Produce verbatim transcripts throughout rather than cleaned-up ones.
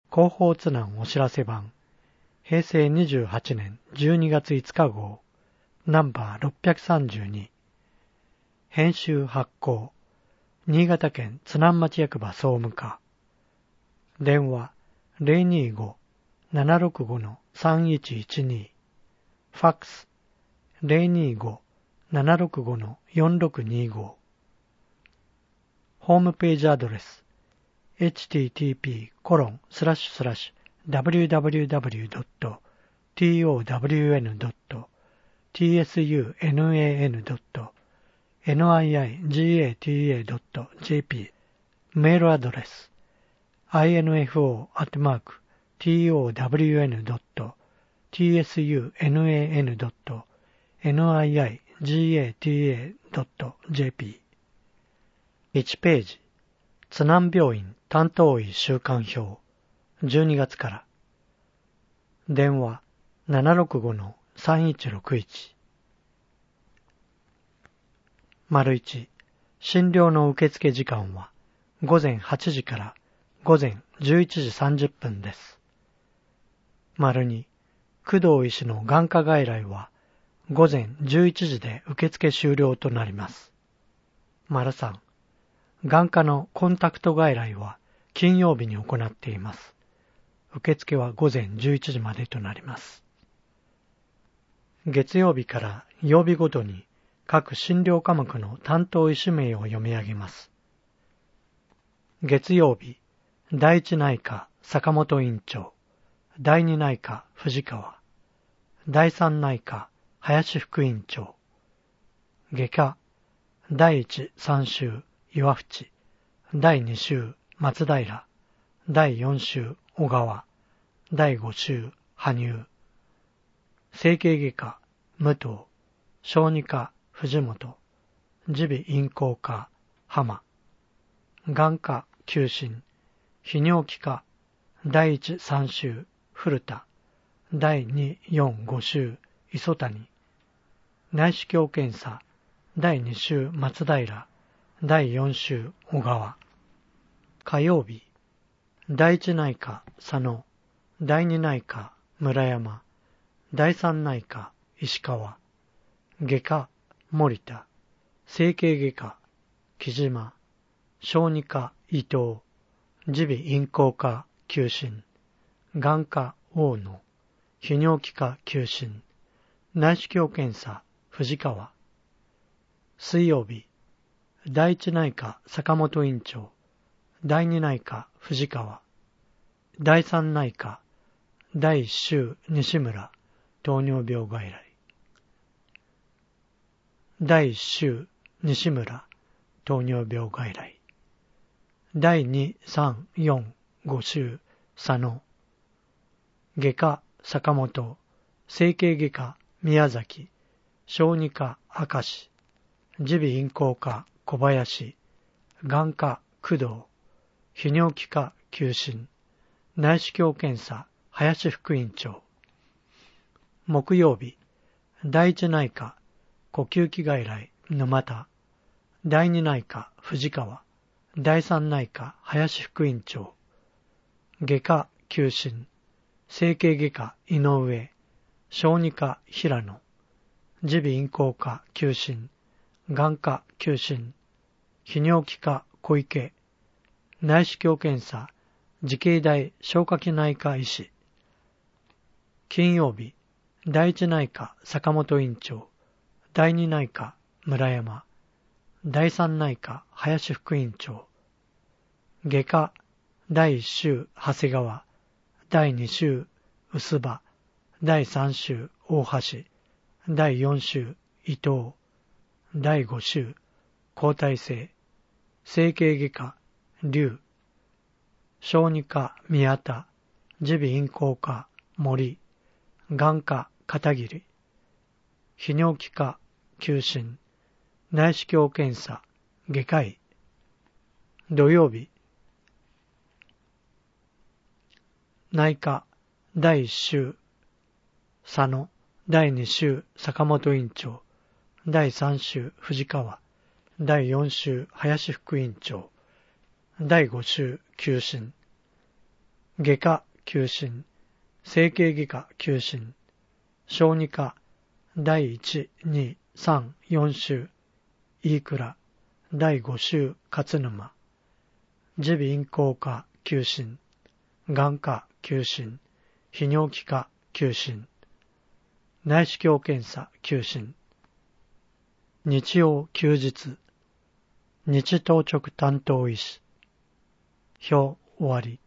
広報津南お知らせ版、平成にじゅうはちねんじゅうにがついつか号、ナンバーろっぴゃくさんじゅうに、編集発行、新潟県津南町役場総務課、電話 ゼロにーご ななろくご さんいちいちに、ファックス ゼロにーご ななろくご よんろくにーご、ホームページアドレス エイチティーティーピーコロンスラッシュスラッシュダブリューダブリューダブリュードットトワンドットツナンドットニイガタドットジェーピー、 メールアドレス アイエヌエフオー アットマーク トワンドットツナンドットニイガタドットジェーピー、いちページ、津南病院担当医週間表、じゅうにがつから。電話 ななろくご さんいちろくいち。丸いち、診療の受付時間はごぜんはちじからごぜんじゅういちじさんじゅっぷんです。丸に、工藤医師の眼科外来はごぜんじゅういちじで受付終了となります。丸さん、眼科のコンタクト外来は金曜日に行っています。受付はごぜんじゅういちじまでとなります。月曜日から曜日ごとに各診療科目の担当医師名を読み上げます。月曜日、第一内科坂本院長、第二内科藤川、第三内科林副院長、外科第一三週岩淵、第二週松平、第四週小川、第五週羽生、整形外科武藤、小児科藤本、耳鼻咽喉科浜、眼科急診、泌尿器科第一三週古田、第二四五週磯谷、内視鏡検査第二週松平、第四週小川。火曜日、第一内科佐野、第二内科村山、第三内科石川、外科森田、整形外科木島、小児科伊藤、耳鼻咽喉科急診、眼科大野、泌尿器科急診、内視鏡検査藤川。水曜日、第一内科坂本院長、第二内科藤川、第三内科第一週西村糖尿病外来、第一週西村糖尿病外来、第二、三、四、五週佐野、外科坂本、整形外科宮崎、小児科明石、耳鼻咽喉科小林、眼科工藤、泌尿器科急診、内視鏡検査林副院長。木曜日、第一内科呼吸器外来沼田、第二内科藤川、第三内科林副院長。外科急診、整形外科井上、小児科平野、耳鼻咽喉科急診、眼科急診、泌尿器科小池、内視鏡検査慈恵大消化器内科医師。金曜日、第一内科坂本院長、第二内科村山、第三内科林副院長。外科第一週長谷川、第二週薄葉、第三週大橋、第四週伊藤、第五週交代性、整形外科龍、小児科宮田、耳鼻咽喉科森、眼科片桐、泌尿器科急診、内視鏡検査外科医。土曜日、内科第一週佐野、第二週坂本院長、第三週藤川、第四週林副院長、第五週急診。 外科休診、整形外科休診、小児科だいいち、に、さん、よん週、飯倉、だいご週、勝沼、耳鼻咽喉科休診、眼科休診、泌尿器科休診、内視鏡検査休診、日曜休日、日当直担当医師、表終わり。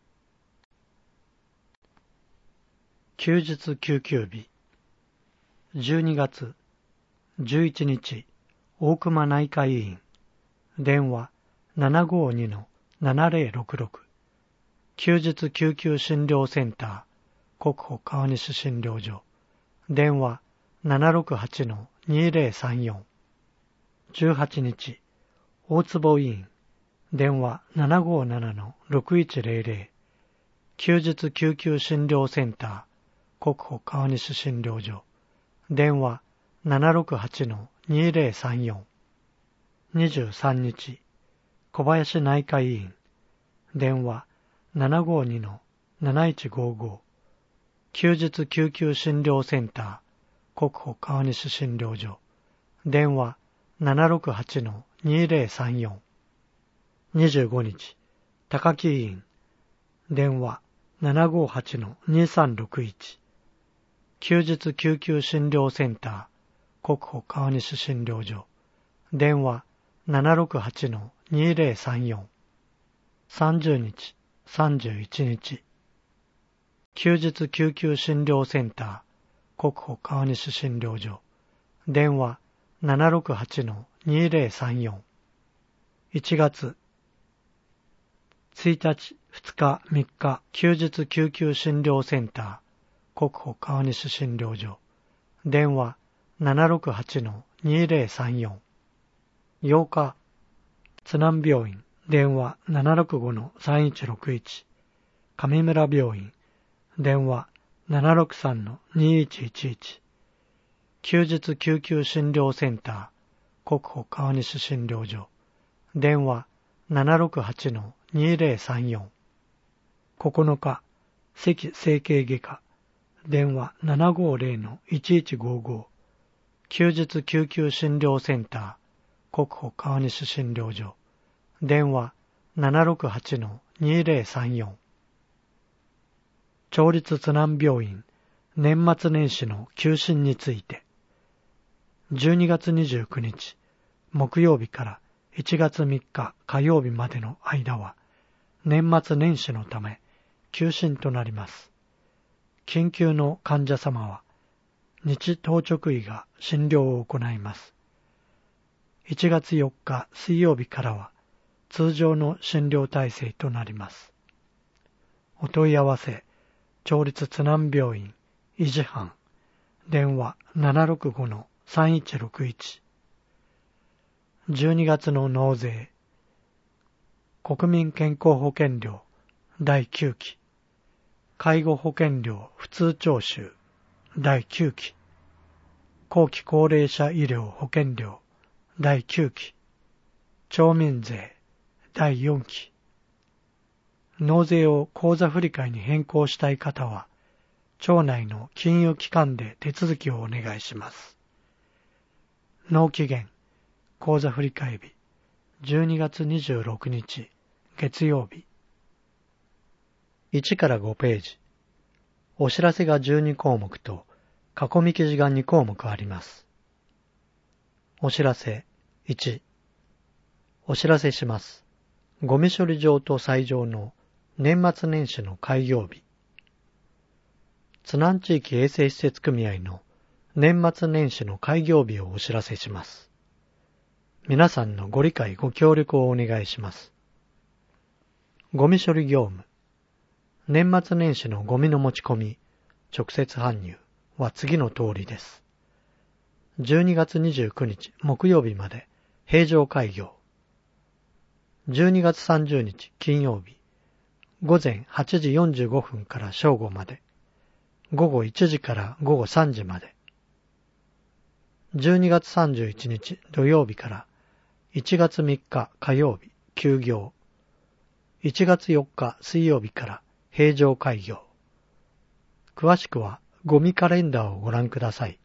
休日救急日、じゅうにがつじゅういちにち、大熊内科医院、電話 ななごにのななぜろろくろく、休日救急診療センター、国保川西診療所、電話 ななろくはちのにぜろさんよん、じゅうはちにち、大坪医院、電話 ななごななのろくいちぜろぜろ、休日救急診療センター、国保川西診療所、電話 ななろくはちのにぜろさんよん、にじゅうさんにち、小林内科医院、電話 ななごにのなないちごご、休日救急診療センター、国保川西診療所、電話 ななろくはちのにぜろさんよん、にじゅうごにち、高木医院、電話 ななごはちのにさんろくいち、休日救急診療センター、国保川西診療所、電話 ななろくはちのにぜろさんよん、さんじゅうにち、さんじゅういちにち、休日救急診療センター、国保川西診療所、電話 ななろくはちのにぜろさんよん、いちがつついたち、ふつか、みっか、休日救急診療センター、国保川西診療所、電話 ななろくはちのにぜろさんよん、ようか、津南病院、電話 ななろくごのさんいちろくいち、上村病院、電話 ななろくさんのにいちいちいち、休日救急診療センター、国保川西診療所、電話 ななろくはちのにぜろさんよん、ここのか、関整形外科、電話 ななごぜろのいちいちごご、休日救急診療センター、国保川西診療所、電話 ななろくはちのにぜろさんよん、町立津南病院、年末年始の休診について、じゅうにがつにじゅうくにち、木曜日からいちがつみっか火曜日までの間は、年末年始のため休診となります。緊急の患者様は、日当直医が診療を行います。いちがつよっか水曜日からは、通常の診療体制となります。お問い合わせ、町立津南病院、維持班、電話 ななろくごのさんいちろくいち、じゅうにがつの納税、国民健康保険料だいきゅうき、介護保険料普通徴収だいきゅうき、後期高齢者医療保険料だいきゅうき、町民税だいよんき、納税を口座振替に変更したい方は、町内の金融機関で手続きをお願いします。納期限、口座振替日、じゅうにがつにじゅうろくにち、月曜日。いちからごページ。お知らせがじゅうにこうもくと、囲み記事がにこうもくあります。お知らせいち。お知らせします。ゴミ処理場と斎場の年末年始の開業日。津南地域衛生施設組合の年末年始の開業日をお知らせします。皆さんのご理解ご協力をお願いします。ゴミ処理業務。年末年始のゴミの持ち込み、直接搬入は次の通りです。じゅうにがつにじゅうくにち木曜日まで平常開業。じゅうにがつさんじゅうにち金曜日、午前はちじよんじゅうごふんから正午まで、午後いちじから午後さんじまで。じゅうにがつさんじゅういちにち土曜日からいちがつみっか火曜日休業。いちがつよっか水曜日から平常開業。詳しくはゴミカレンダーをご覧ください。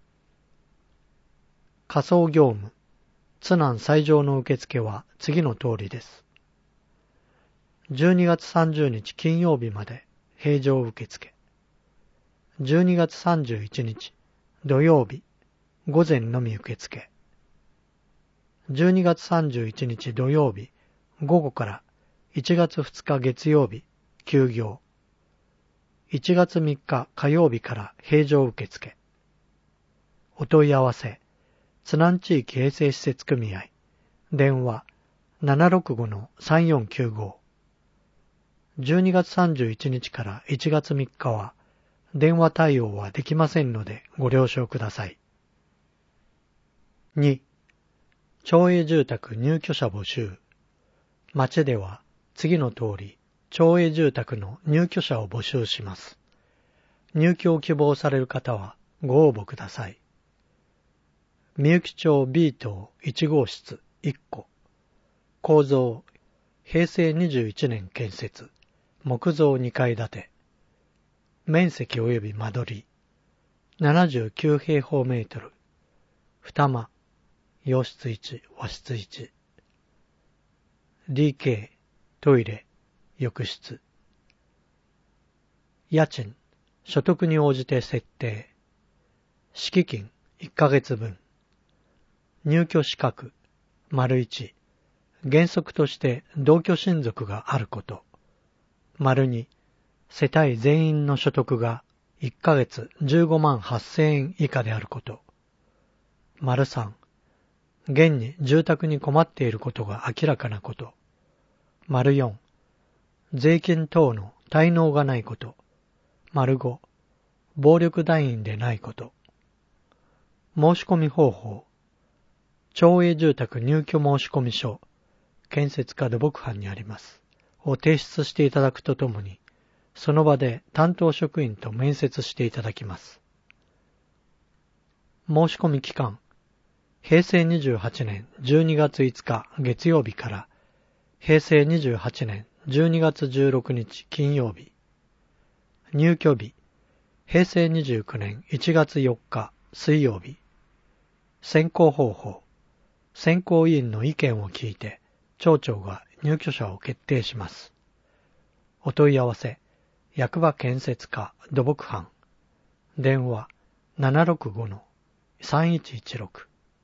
仮想業務、津南最上の受付は次の通りです。じゅうにがつさんじゅうにち金曜日まで平常受付。じゅうにがつさんじゅういちにち土曜日午前のみ受付。じゅうにがつさんじゅういちにち土曜日午後からいちがつふつか月曜日休業。いちがつみっか火曜日から平常受付。お問い合わせ津南地域衛生施設組合電話 ななろくごのさんよんきゅうご。じゅうにがつさんじゅういちにちからいちがつみっかは電話対応はできませんのでご了承ください。に. 町営住宅入居者募集。町では次の通り町営住宅の入居者を募集します。入居を希望される方はご応募ください。みゆき町 B 棟いちごうしついっこ。構造へいせいにじゅういちねん建設。木造にかい建て。面積及び間取りななじゅうきゅうへいほうメートル。二間洋室いち和室いち。ディーケー トイレ浴室。家賃所得に応じて設定。敷金いっかげつぶん。入居資格丸いち。原則として同居親族があること。丸に。世帯全員の所得がいっかげつじゅうごまんはっせんえん以下であること。丸さん。現に住宅に困っていることが明らかなこと。丸よん。税金等の滞納がないこと。丸ご。暴力団員でないこと。申し込み方法。町営住宅入居申込書、建設課土木班にあります。を提出していただくとともに、その場で担当職員と面接していただきます。申し込み期間、へいせいにじゅうはちねんじゅうにがついつか月曜日からへいせいにじゅうはちねんじゅうにがつじゅうろくにち金曜日。入居日、へいせいにじゅうきゅうねんいちがつよっか水曜日。選考方法、選考委員の意見を聞いて町長が入居者を決定します。お問い合わせ、役場建設課土木班電話 ななろくごのさんいちいちろく。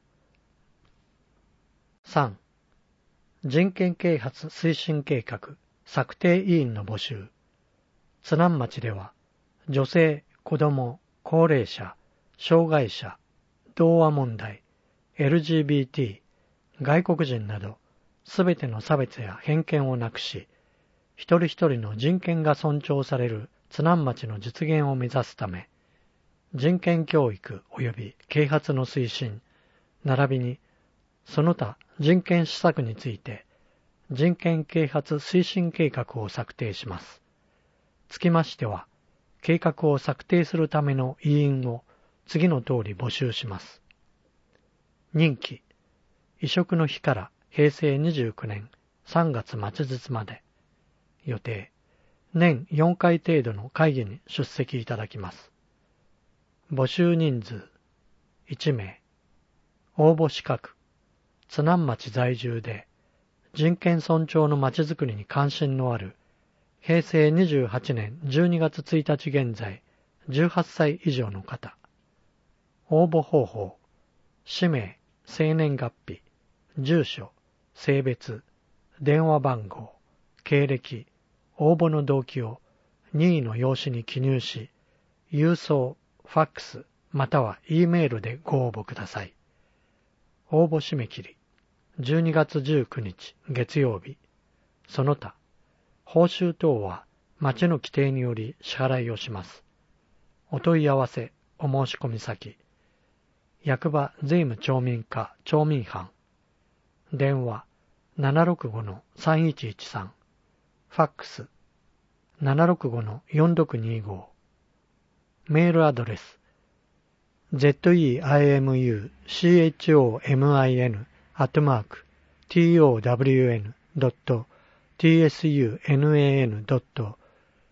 さん. 人権啓発推進計画策定委員の募集。津南町では女性、子ども、高齢者、障害者、同和問題、エルジービーティー、外国人などすべての差別や偏見をなくし、一人一人の人権が尊重される津南町の実現を目指すため、人権教育及び啓発の推進、並びにその他人権施策について人権啓発推進計画を策定します。つきましては、計画を策定するための委員を次の通り募集します。任期、移植の日からへいせいにじゅうきゅうねんさんがつ末日まで。予定、年よんかい程度の会議に出席いただきます。募集人数、いちめい。応募資格、津南町在住で、人権尊重の町づくりに関心のある、へいせいにじゅうはちねんじゅうにがつついたち現在、じゅうはっさい以上の方。応募方法、氏名、生年月日、住所、性別、電話番号、経歴、応募の動機を任意の用紙に記入し、郵送、ファックス、または E メールでご応募ください。応募締め切り、じゅうにがつじゅうくにち月曜日。その他、報酬等は町の規定により支払いをします。お問い合わせ、お申し込み先、役場税務町民課町民班、電話 ななろくごのさんいちいちさん、ファックス ななろくごのよんろくにご、メールアドレス ゼットイーアイエムユーシーエイチオーエムアイエヌ アットマーク ティーオーダブリューエヌ ドット ティーエスユーナン ドット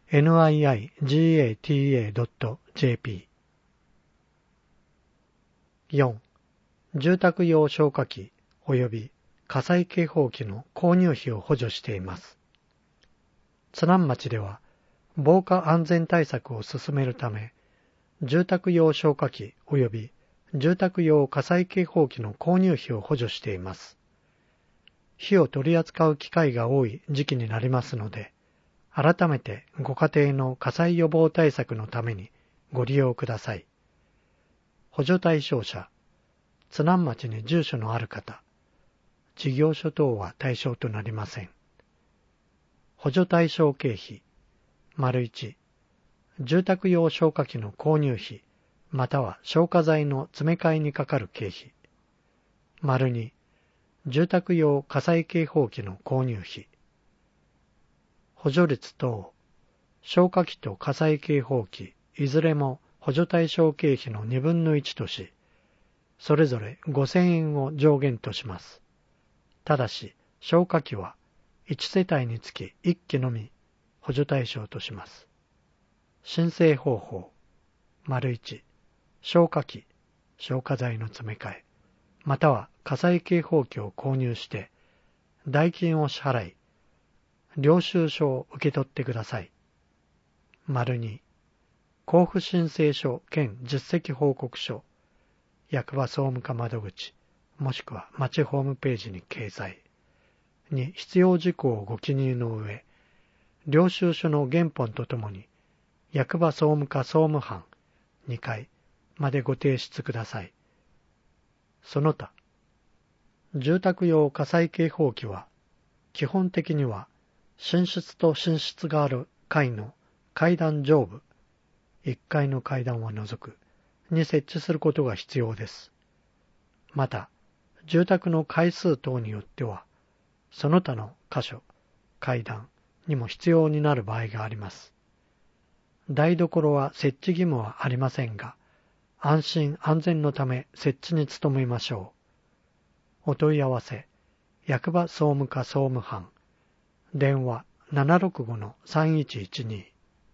ニイガタ ドット ジェーピー。よん. 住宅用消火器及び火災警報器の購入費を補助しています。津南町では防火安全対策を進めるため、住宅用消火器及び住宅用火災警報器の購入費を補助しています。火を取り扱う機会が多い時期になりますので、改めてご家庭の火災予防対策のためにご利用ください。補助対象者、津南町に住所のある方、事業所等は対象となりません。補助対象経費、丸いち、住宅用消火器の購入費、または消火剤の詰め替えにかかる経費。丸に、住宅用火災警報器の購入費。補助率等、消火器と火災警報器、いずれも補助対象経費のにぶんのいちとし、それぞれごせんえんを上限とします。ただし、消火器はいち世帯につきいっきのみ補助対象とします。申請方法、丸いち、消火器、消火剤の詰め替え、または火災警報器を購入して、代金を支払い、領収書を受け取ってください。丸に、交付申請書兼実績報告書、役場総務課窓口、もしくは町ホームページに掲載に必要事項をご記入の上、領収書の原本とともに、役場総務課総務班にかいまでご提出ください。その他、住宅用火災警報器は、基本的には、寝室と寝室がある階の階段上部、いっかいの階段を除く、に設置することが必要です。また、住宅の階数等によっては、その他の箇所、階段にも必要になる場合があります。台所は設置義務はありませんが、安心安全のため設置に努めましょう。お問い合わせ、役場総務課総務班、電話 ななろくごのさんいちいちに。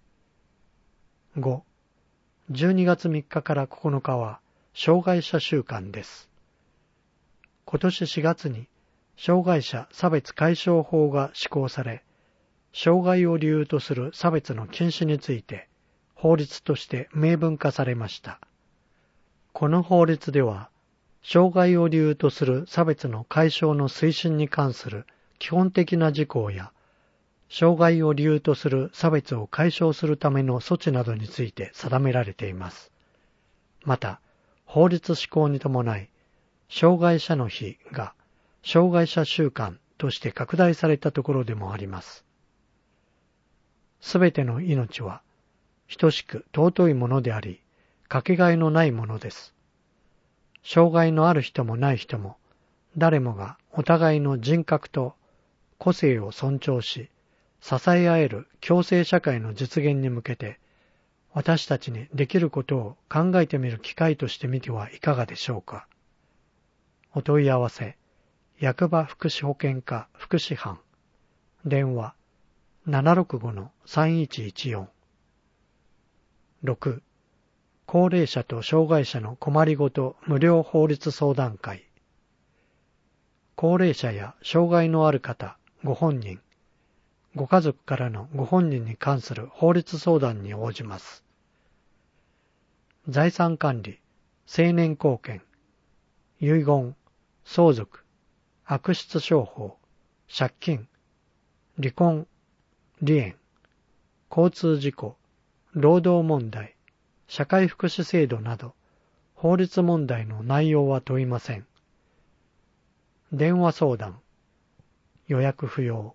ご. じゅうにがつみっかからここのかは障害者週間です。今年しがつに障害者差別解消法が施行され、障害を理由とする差別の禁止について法律として明文化されました。この法律では、障害を理由とする差別の解消の推進に関する基本的な事項や、障害を理由とする差別を解消するための措置などについて定められています。また、法律施行に伴い、障害者の日が障害者週間として拡大されたところでもあります。すべての命は等しく尊いものであり、かけがえのないものです。障害のある人もない人も、誰もがお互いの人格と個性を尊重し、支え合える共生社会の実現に向けて、私たちにできることを考えてみる機会としてみてはいかがでしょうか。お問い合わせ、役場福祉保健課福祉班、電話 ななろくごのさんいちいちよん。ろく. 高齢者と障害者の困りごと無料法律相談会。高齢者や障害のある方、ご本人、ご家族からのご本人に関する法律相談に応じます。財産管理、成年後見、遺言、相続、悪質商法、借金、離婚、離縁、交通事故、労働問題、社会福祉制度など、法律問題の内容は問いません。電話相談、予約不要。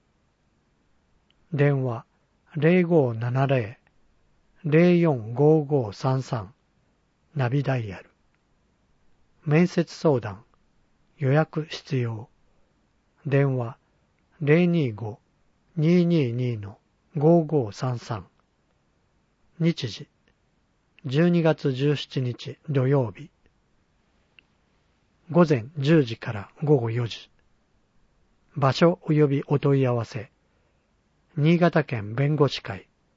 電話 ゼロごななゼロ ゼロよんごごさんさん ナビダイヤル。面接相談、予約必要。電話 ゼロにご ににに ごごさんさん。日時じゅうにがつじゅうしちにち土曜日。午前じゅうじから午後よじ。場所及びお問い合わせ。新潟県弁護士会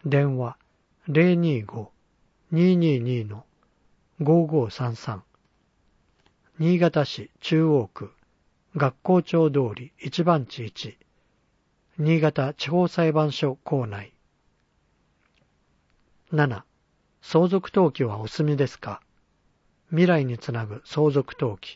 電話 ゼロにーごーにーにーにー ごーごーさんさん。新潟市中央区学校町通り一番地いち、新潟地方裁判所構内。なな. 相続登記はお済みですか？未来につなぐ相続登記。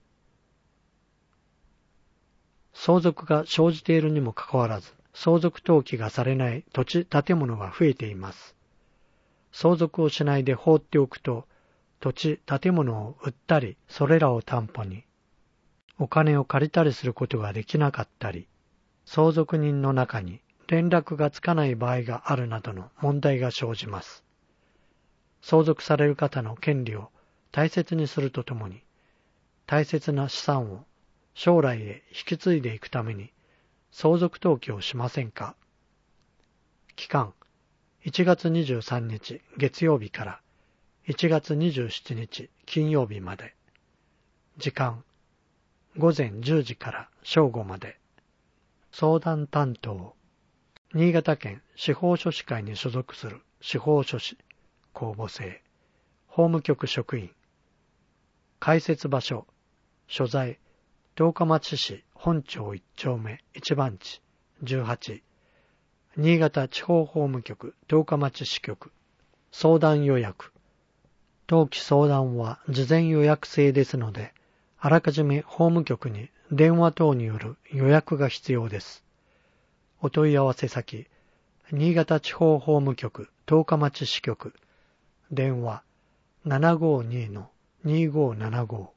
相続が生じているにもかかわらず、相続登記がされない土地建物が増えています。相続をしないで放っておくと、土地建物を売ったり、それらを担保にお金を借りたりすることができなかったり、相続人の中に連絡がつかない場合があるなどの問題が生じます。相続される方の権利を大切にするとともに、大切な資産を将来へ引き継いでいくために相続登記をしませんか？期間いちがつにじゅうさんにち月曜日からいちがつにじゅうしちにち金曜日まで。時間ごぜんじゅうじから正午まで。相談担当新潟県司法書士会に所属する司法書士公募制法務局職員。開設場所所在十日町市本町一丁目一番地じゅうはち、新潟地方法務局十日町支局。相談予約。登記相談は事前予約制ですので、あらかじめ法務局に電話等による予約が必要です。お問い合わせ先、新潟地方法務局十日町支局。電話 ななごーにーのにーごーななごー。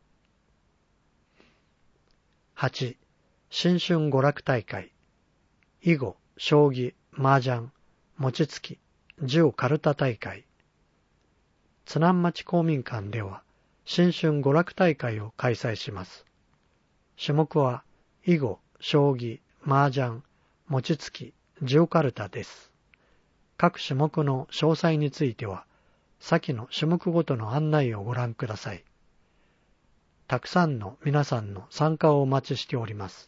はち. 新春娯楽大会。囲碁、将棋、麻雀、餅つき、ジオカルタ大会。津南町公民館では新春娯楽大会を開催します。種目は囲碁、将棋、麻雀、餅つき、ジオカルタです。各種目の詳細については、先の種目ごとの案内をご覧ください。たくさんの皆さんの参加をお待ちしております。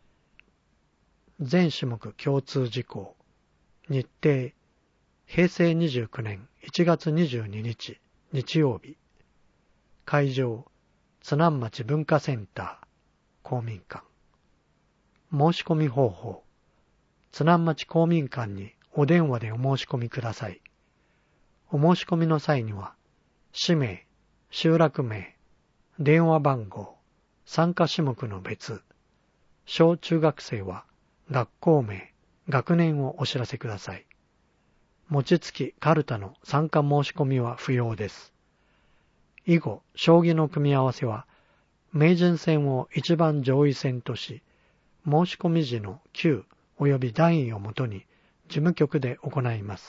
全種目共通事項。日程。へいせいにじゅうきゅうねんいちがつにじゅうににち日曜日。会場。津南町文化センター公民館。申し込み方法。津南町公民館にお電話でお申し込みください。お申し込みの際には、氏名、集落名、電話番号、参加種目の別、小中学生は学校名、学年をお知らせください。餅つきカルタの参加申し込みは不要です。囲碁、将棋の組み合わせは、名人戦を一番上位戦とし、申し込み時の級及び段位をもとに事務局で行います。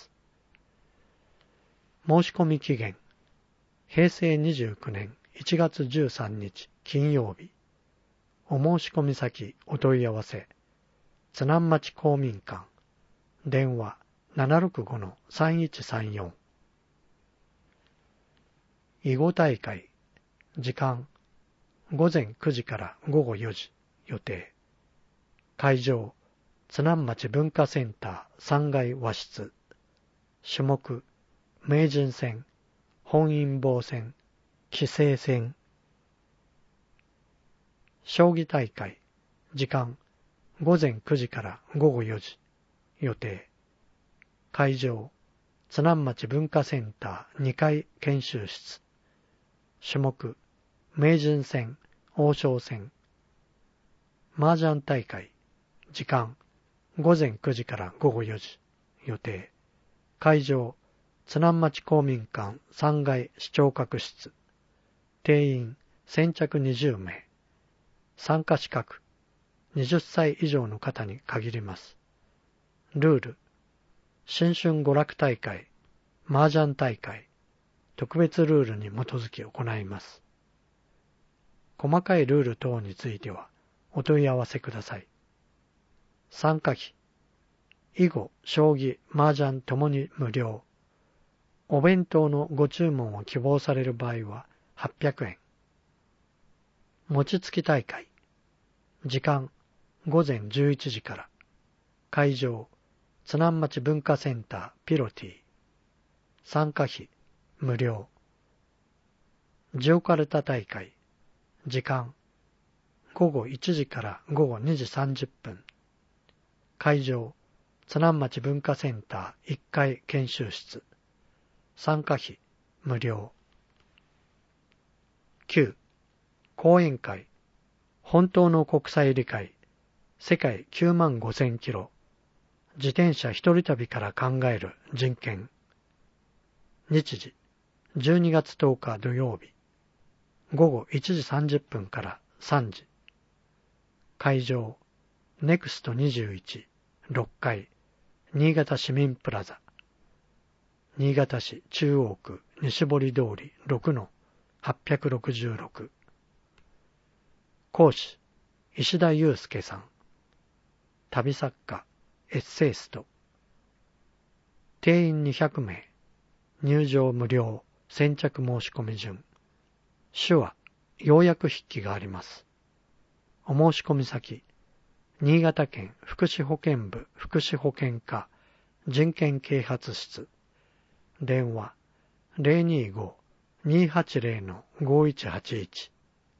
申し込み期限、へいせいにじゅうきゅうねんいちがつじゅうさんにち金曜日。お申し込み先お問い合わせ。津南町公民館。電話 ななろくごのさんいちさんよん。囲碁大会。時間ごぜんくじからごごよじ予定。会場津南町文化センターさんがい和室。種目名人戦、本因坊戦、棋聖戦。将棋大会。時間ごぜんくじからごごよじ予定。会場津南町文化センターにかい研修室。種目名人戦、王将戦。麻雀大会。時間ごぜんくじからごごよじ予定。会場津南町公民館さんがい視聴覚室。定員先着にじゅうめい。参加資格はたち以上の方に限ります。ルール。新春娯楽大会、麻雀大会、特別ルールに基づき行います。細かいルール等についてはお問い合わせください。参加費。囲碁、将棋、麻雀ともに無料。お弁当のご注文を希望される場合ははっぴゃくえん。餅つき大会。時間ごぜんじゅういちじから。会場津南町文化センターピロティ。参加費無料。ジオカルタ大会。時間ごごいちじからごごにじさんじゅっぷん。会場津南町文化センターいっかい研修室。参加費無料。きゅう. 講演会。本当の国際理解。世界きゅうまんごせんキロ。自転車一人旅から考える人権。日時じゅうにがつとおか土曜日。ごごいちじさんじゅっぷんからさんじ。会場ネクストにじゅういちろっかい新潟市民プラザ。新潟市中央区西堀通り ろくのはっぴゃくろくじゅうろく。講師石田祐介さん。旅作家エッセイスト。定員にひゃくめい。入場無料。先着申し込み順。手話要約筆記があります。お申し込み先新潟県福祉保健部福祉保健課人権啓発室。電話 ゼロにーごーにーはちゼロ ごいちはちいち。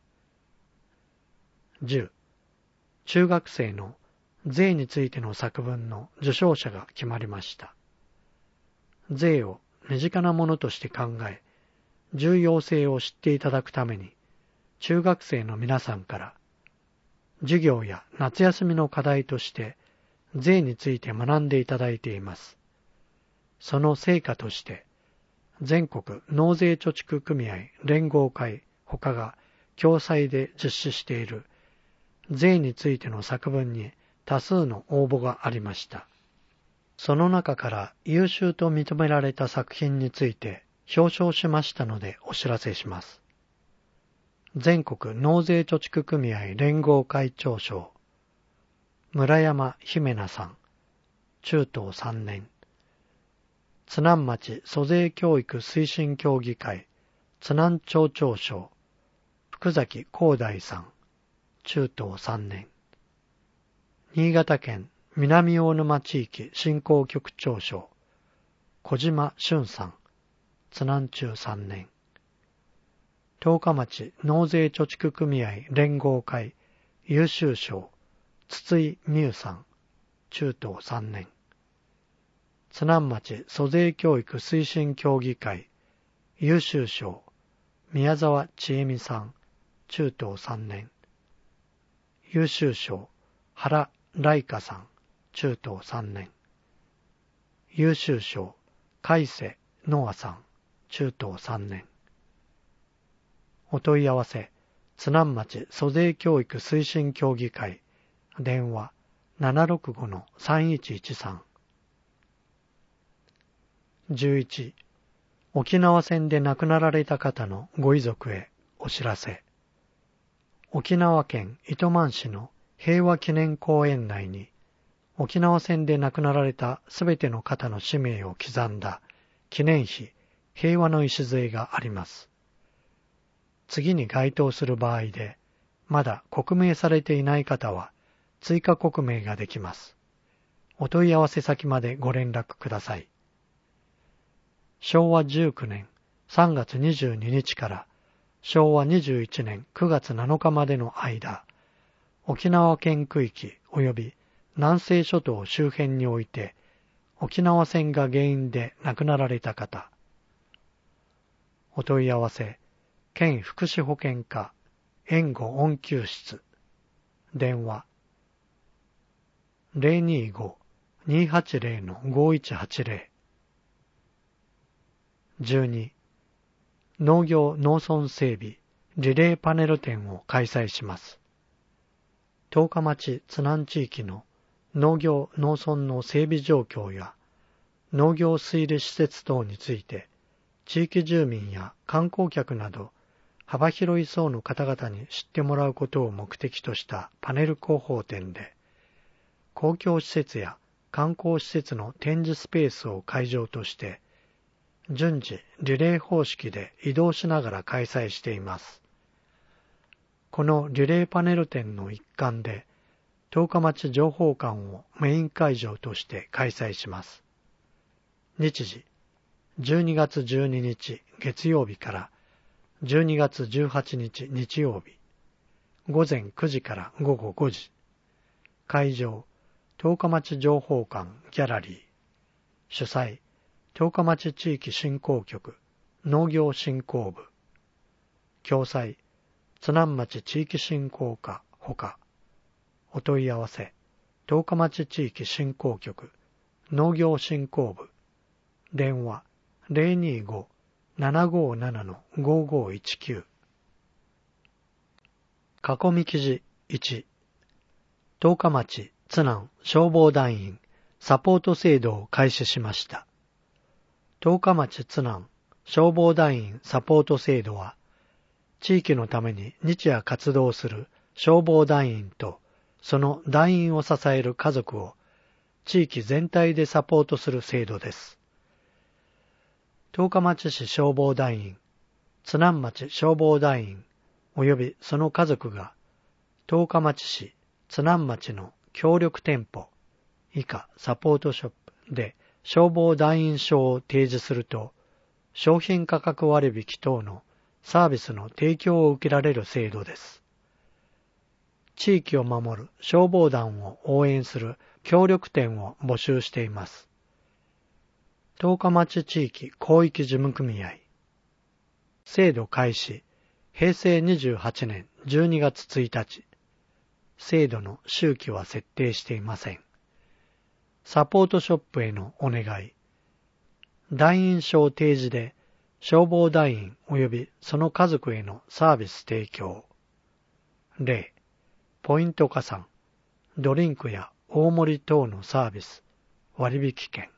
じゅう. 中学生の税についての作文の受賞者が決まりました。税を身近なものとして考え、重要性を知っていただくために、中学生の皆さんから授業や夏休みの課題として税について学んでいただいています。その成果として、全国納税貯蓄組合連合会他が共催で実施している税についての作文に多数の応募がありました。その中から優秀と認められた作品について表彰しましたのでお知らせします。全国納税貯蓄組合連合会長賞、村山姫奈さん、中等さんねん。津南町租税教育推進協議会津南町長賞、福崎光大さん、中等さんねん。新潟県南大沼地域振興局長賞、小島俊さん、津南中さんねん。十日町納税貯蓄組合連合会優秀賞、筒井美優さん、中等さんねん。津南町租税教育推進協議会優秀賞、宮沢千恵美さん、中等さんねん。優秀賞、原来香さん、中等さんねん。優秀賞、海瀬ノアさん、中等さんねん。お問い合わせ、津南町租税教育推進協議会、電話 ななろくごのさんいちいちさん。じゅういち. 沖縄戦で亡くなられた方のご遺族へお知らせ。沖縄県糸満市の平和記念公園内に沖縄戦で亡くなられたすべての方の氏名を刻んだ記念碑平和の礎があります。次に該当する場合でまだ刻銘されていない方は追加刻銘ができます。お問い合わせ先までご連絡ください。しょうわじゅうきゅうねんさんがつにじゅうににちからしょうわにじゅういちねんくがつなのかまでの間、沖縄県区域及び南西諸島周辺において沖縄戦が原因で亡くなられた方。お問い合わせ、県福祉保健課援護恩給室。電話 ゼロにーごーにーはちゼロ ごいちはちゼロ。じゅうに. 農業農村整備リレーパネル展を開催します。十日町津南地域の農業農村の整備状況や農業推理施設等について地域住民や観光客など幅広い層の方々に知ってもらうことを目的としたパネル広報展で、公共施設や観光施設の展示スペースを会場として順次リレー方式で移動しながら開催しています。このリレーパネル展の一環で、 十日町情報館をメイン会場として開催します。日時、じゅうにがつじゅうににち月曜日からじゅうにがつじゅうはちにち日曜日、午前くじから午後ごじ。会場、十日町情報館ギャラリー。主催、十日町地域振興局農業振興部。共催、津南町地域振興課ほか。お問い合わせ、十日町地域振興局農業振興部。電話 ゼロにーごー ななごーなな ごーごーいちきゅう。囲み記事いち。十日町津南消防団員サポート制度を開始しました。十日町津南消防団員サポート制度は、地域のために日夜活動する消防団員とその団員を支える家族を地域全体でサポートする制度です。十日町市消防団員、津南町消防団員及びその家族が十日町市津南町の協力店舗以下サポートショップで消防団員証を提示すると、商品価格割引等のサービスの提供を受けられる制度です。地域を守る消防団を応援する協力店を募集しています。十日町地域広域事務組合。制度開始、へいせいにじゅうはちねんじゅうにがつついたち。制度の周期は設定していません。サポートショップへのお願い。団員証提示で消防団員及びその家族へのサービス提供。例、ポイント加算、ドリンクや大盛り等のサービス、割引券。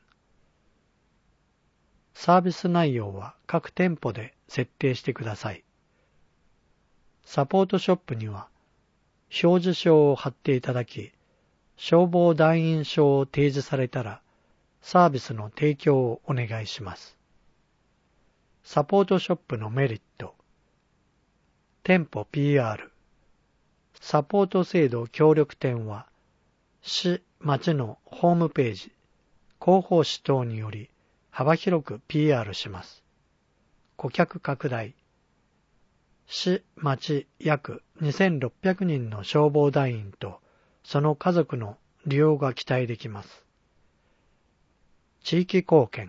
サービス内容は各店舗で設定してください。サポートショップには表示証を貼っていただき、消防団員証を提示されたらサービスの提供をお願いします。サポートショップのメリット。店舗 ピーアール。サポート制度協力店は市・町のホームページ、広報誌等により幅広く ピーアール します。顧客拡大。市・町約にせんろっぴゃくにんの消防団員とその家族の利用が期待できます。地域貢献。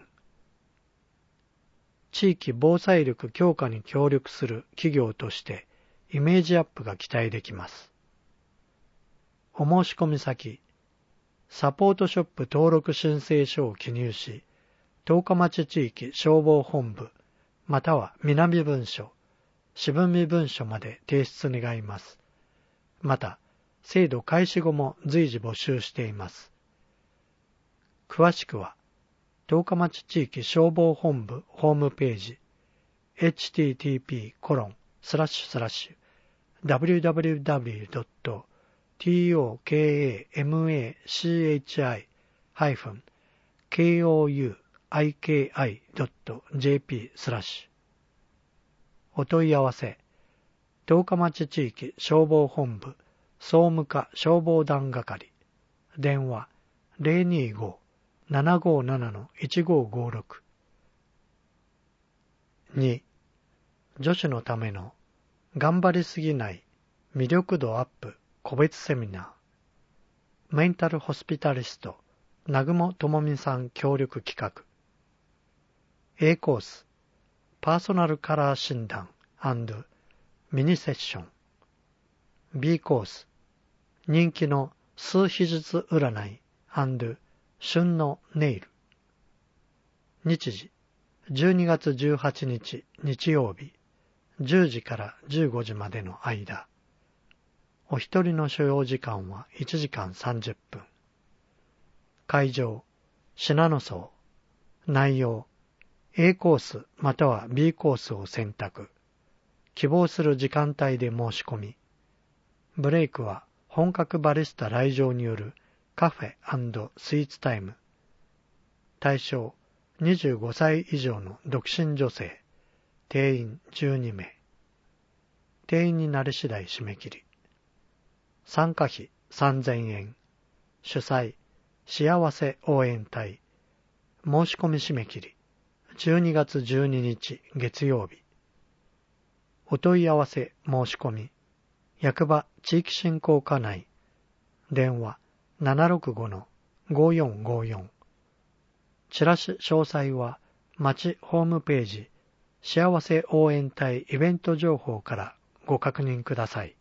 地域防災力強化に協力する企業としてイメージアップが期待できます。お申し込み先、サポートショップ登録申請書を記入し、十日町地域消防本部または南分署、渋見分署まで提出願います。また、制度開始後も随時募集しています。詳しくは、十日町地域消防本部ホームページ エイチティーティーピーコロンスラッシュスラッシュダブリューダブリューダブリュードットトーカマチハイフンケーオーユーアイケーアイドットジェーピースラッシュ。お問い合わせ、十日町地域消防本部総務課消防団係、電話 ゼロにーごー ななごーなな いちごーごーろく。に. 女子のための頑張りすぎない魅力度アップ個別セミナー。メンタルホスピタリスト南雲智美さん協力企画。A コースパーソナルカラー診断&ミニセッション。B コース人気の数秘術占い&旬のネイル。日時じゅうにがつじゅうはちにち日曜日じゅうじからじゅうごじまでの間。お一人の所要時間はいちじかんさんじゅっぷん。会場信濃荘。内容 A コースまたは B コースを選択。希望する時間帯で申し込み。ブレイクは本格バリスタ来場によるカフェ&スイーツタイム。対象にじゅうごさい以上の独身女性。定員じゅうにめい。定員になり次第締め切り。参加費さんぜんえん。主催、幸せ応援隊。申し込み締め切り、じゅうにがつじゅうににち月曜日。お問い合わせ申し込み、役場地域振興課内、電話 ななろくごのごよんごよん。チラシ詳細は町ホームページ、幸せ応援隊イベント情報からご確認ください。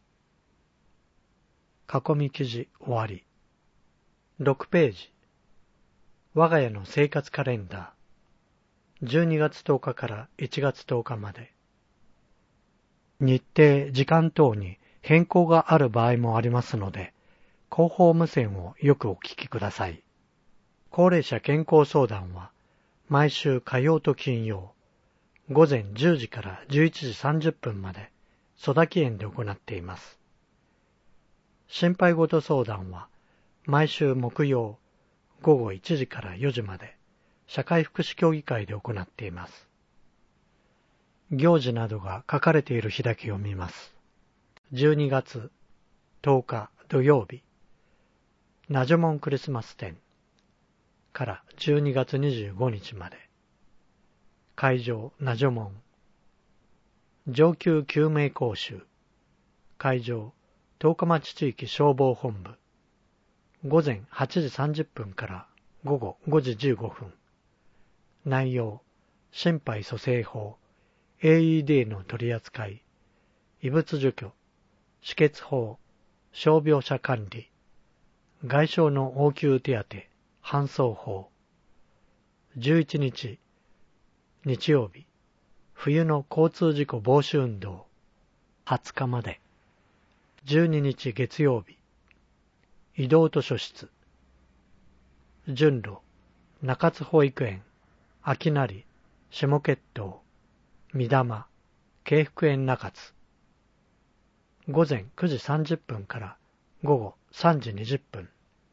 囲み記事終わり。ろくページ。我が家の生活カレンダー。じゅうにがつとおかからいちがつとおかまで。日程、時間等に変更がある場合もありますので、広報無線をよくお聞きください。高齢者健康相談は、毎週火曜と金曜、午前じゅうじからじゅういちじさんじゅっぷんまで、曽田園で行っています。心配事相談は、毎週木曜、午後いちじからよじまで、社会福祉協議会で行っています。行事などが書かれている日だけ読みます。じゅうにがつとおか土曜日、ナジョモンクリスマス展からじゅうにがつにじゅうごにちまで。会場ナジョモン。上級救命講習。会場十日町地域消防本部。午前はちじさんじゅっぷんから午後ごじじゅうごふん。内容、心肺蘇生法、エーイーディー の取り扱い、異物除去、止血法、傷病者管理、外傷の応急手当、搬送法。じゅういちにち、日曜日、冬の交通事故防止運動、はつかまで。じゅうににち月曜日、移動図書室。順路、中津保育園、秋成、下決闘、三玉、京福園中津。午前くじさんじゅっぷんから午後さんじにじゅっぷん。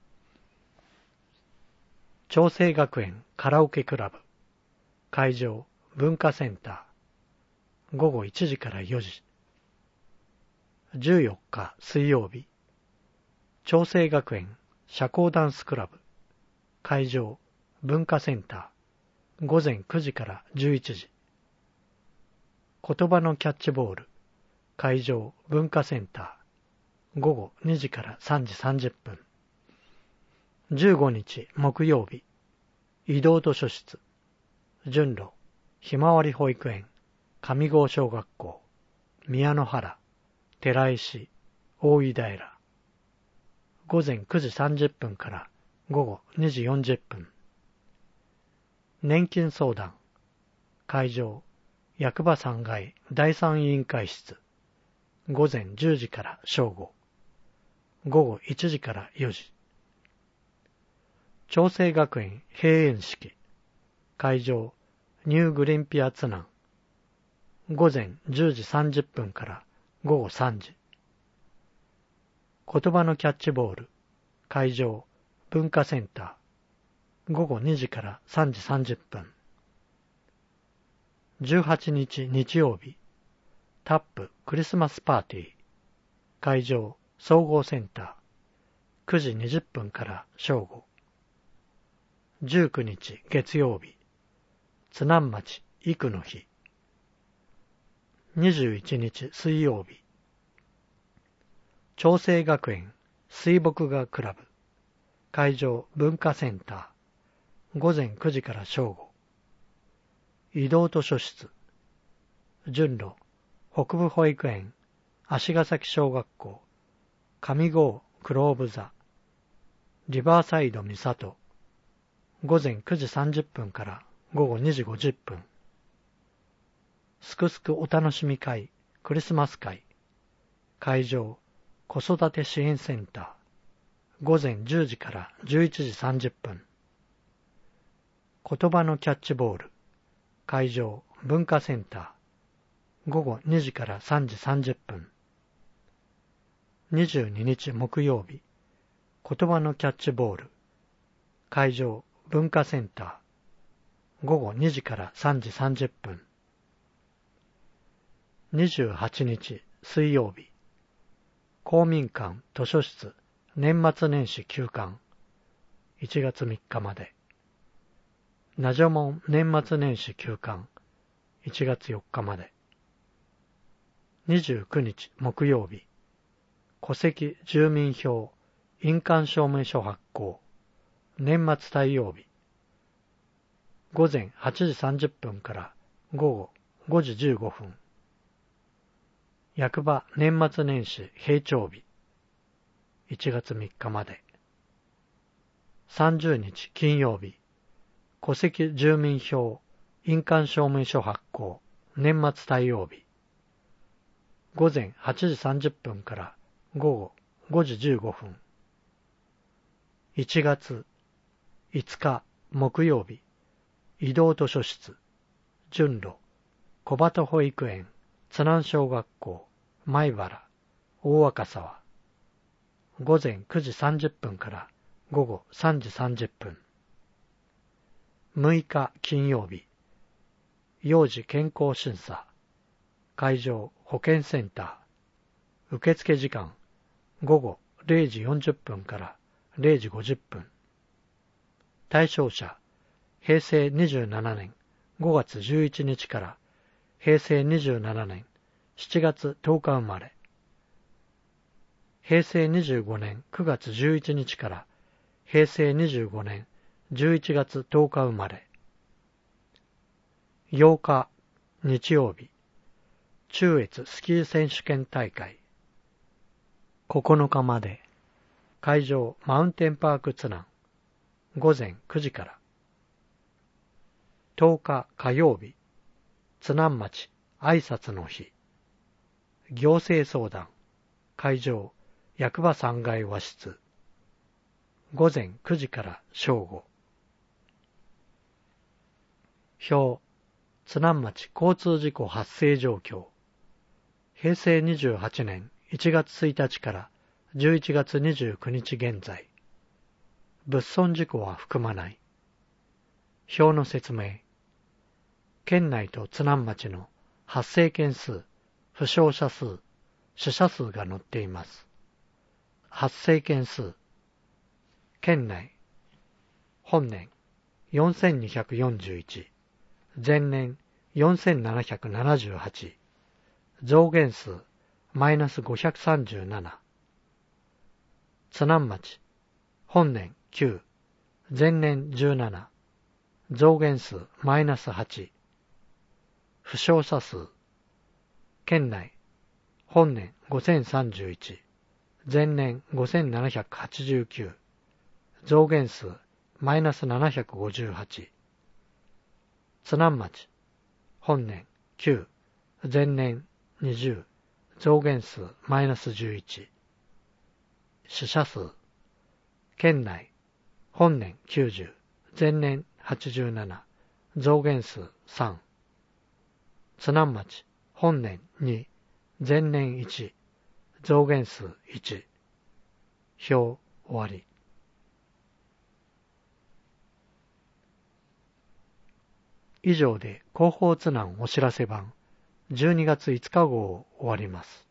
長生学園カラオケクラブ。会場文化センター。午後いちじからよじ。じゅうよっか水曜日。長生学園社交ダンスクラブ。会場文化センター。午前くじからじゅういちじ。言葉のキャッチボール。会場文化センター。午後にじからさんじさんじゅっぷん。じゅうごにち木曜日。移動図書室。順路ひまわり保育園上郷小学校宮の原寺石大井平。午前くじさんじゅっぷんから午後にじよんじゅっぷん。年金相談。会場役場さんがいだいさん委員会室。午前じゅうじから正午。午後いちじからよじ。長生学園閉園式。会場ニューグリンピア津南。午前じゅうじさんじゅっぷんから午後さんじ。言葉のキャッチボール。会場文化センター。午後にじからさんじさんじゅっぷん。じゅうはちにち日曜日。タップクリスマスパーティー。会場総合センター。くじにじゅっぷんから正午。じゅうくにち月曜日。津南町育の日。にじゅういちにち水曜日。長生学園水墨画クラブ。会場文化センター。午前くじから正午。移動図書室。順路北部保育園足ヶ崎小学校上郷クローブ座リバーサイド三郷。午前くじさんじゅっぷんから午後にじごじゅっぷん。すくすくお楽しみ会クリスマス会。会場子育て支援センター。午前じゅうじからじゅういちじさんじゅっぷん。言葉のキャッチボール。会場文化センター。午後にじからさんじさんじゅっぷん。にじゅうににち木曜日。言葉のキャッチボール。会場文化センター。午後にじからさんじさんじゅっぷん。にじゅうはちにち水曜日。 公民館図書室年末年始休館いちがつみっかまで。ナジョモン年末年始休館いちがつよっかまで。にじゅうくにち木曜日、戸籍住民票印鑑証明書発行年末対応日、ごぜんはちじさんじゅっぷんからごごごじじゅうごふん。役場年末年始閉庁日いちがつみっかまで。さんじゅうにち金曜日、戸籍住民票印鑑証明書発行年末対応日、ごぜんはちじさんじゅっぷんからごごごじじゅうごふん。いちがついつか木曜日、移動図書室順路小鳩保育園津南小学校米原大若沢、ごぜんくじさんじゅっぷんからごごさんじさんじゅっぷん。むいか金曜日、幼児健康審査会場保健センター、受付時間ごごれいじよんじゅっぷんかられいじごじゅっぷん。対象者へいせいにじゅうななねんごがつじゅういちにちからへいせいにじゅうななねんしちがつとおか生まれ、へいせいにじゅうごねんくがつじゅういちにちからへいせいにじゅうごねんじゅういちがつとおか生まれ。ようか日曜日、中越スキー選手権大会ここのかまで。会場マウンテンパーク津南ごぜんくじから。とおか火曜日、津南町挨拶の日行政相談会場役場さんがい和室ごぜんくじから正午。表津南町交通事故発生状況。へいせいにじゅうはちねんいちがつついたちからじゅういちがつにじゅうくにち現在。物損事故は含まない。表の説明。県内と津南町の発生件数、負傷者数、死者数が載っています。発生件数。県内。本年よんせんにひゃくよんじゅういち。前年よんせんななひゃくななじゅうはち。増減数マイナスごひゃくさんじゅうなな。津南町本年きゅう、前年じゅうなな。増減数マイナスはち。負傷者数県内本年ごせんさんじゅういち。前年ごせんななひゃくはちじゅうきゅう。増減数マイナスななひゃくごじゅうはち。津南町本年きゅう、前年にじゅう。増減数マイナスじゅういち。死者数県内本年きゅうじゅう、前年はちじゅうなな。増減数さん。津南町本年に、前年いち。増減数いち。表終わり。以上で広報津南お知らせ版じゅうにがついつか号を終わります。